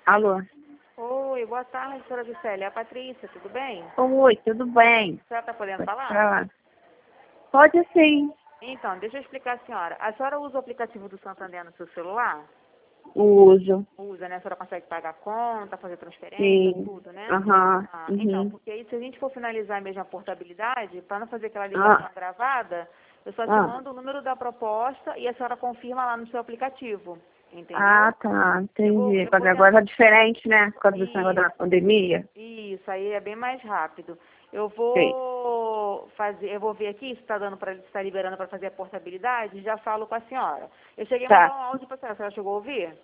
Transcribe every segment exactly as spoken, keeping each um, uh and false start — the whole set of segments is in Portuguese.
Alô? Oi, boa tarde, senhora Juscelia. É a Patrícia, tudo bem? Oi, tudo bem? A senhora está podendo Pode falar? falar. Pode sim. Então, deixa eu explicar a senhora. A senhora usa o aplicativo do Santander no seu celular? Uso. Usa, né? A senhora consegue pagar a conta, fazer transferência, Sim. tudo, né? Aham. Ah, então, Uhum. porque aí se a gente for finalizar mesmo a portabilidade, para não fazer aquela ligação Ah, gravada, eu só te ah. mando o número da proposta e a senhora confirma lá no seu aplicativo. Ah, Entendeu? tá. Eu vou, Entendi. eu Porque vou agora tentar. tá diferente, né? Por causa desse negócio Isso. da pandemia. Isso, aí é bem mais rápido. Eu Sim. vou fazer, eu vou ver aqui se está dando para está liberando para fazer a portabilidade, já falo com a senhora. Eu cheguei a mandar Tá. um áudio para a senhora, a senhora chegou a ouvir?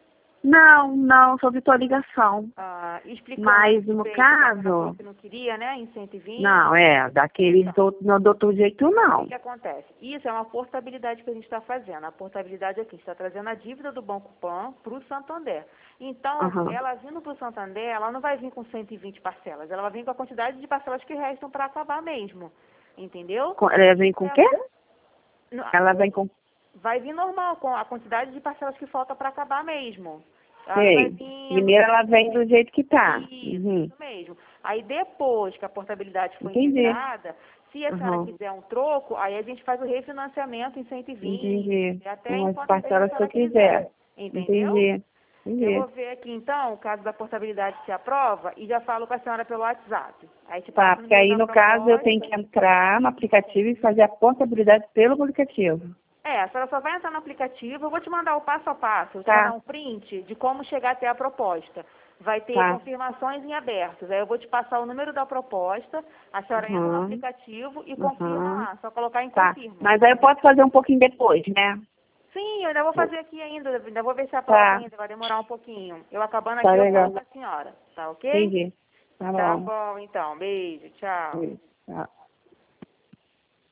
Não, não, só vi tua ligação. Ah, explicando a Mas no respeito que a senhora falou caso, que não queria, né, em cento e vinte. não, é, daqueles Então, outros não dou outro jeito o que, não. que acontece? Isso é uma portabilidade que a gente está fazendo. A portabilidade aqui está trazendo a dívida do Banco Pan para o Santander. Então, Aham. ela vindo para o Santander, ela não vai vir com cento e vinte parcelas, ela vai vir com a quantidade de parcelas que restam para acabar mesmo. Entendeu? Com- Ela vem Isso com o é quê? no- Ela vem com... vai vir normal, com a quantidade de parcelas que falta para acabar mesmo. Ela não vai Sei. vindo. Primeiro ela vem do jeito que tá. Isso, Uhum. isso mesmo. Aí depois que a portabilidade for Entendi. integrada, se a senhora Uhum. quiser um troco, aí a gente faz o refinanciamento em cento e vinte, Entendi. e até Com as enquanto a parcelas que eu senhora quiser. quiser. Entendeu? Entendi. Eu vou Entendi. ver aqui então o caso da portabilidade se aprova e já falo com a senhora pelo WhatsApp. Aí te Tá, passo o porque número aí da no caso eu tenho proposta. que entrar no aplicativo e fazer a portabilidade pelo aplicativo. É, a senhora só vai entrar no aplicativo, eu vou te mandar o passo a passo, vou te mandar Tá, um print de como chegar até a proposta. Vai ter tá. confirmações em abertos. Aí eu vou te passar o número da proposta, a senhora entra no Uhum. aplicativo e confirma Uhum. lá, só colocar em Tá. confirma. Mas aí eu posso fazer um pouquinho depois, né? Sim, eu ainda vou fazer aqui ainda, ainda vou ver se aprova Tá. ainda, vai demorar um pouquinho. Eu acabando Tá aqui, eu falo legal. com a senhora, tá ok? Entendi. Tá Tá bom. bom, então. Beijo, tchau. Tá.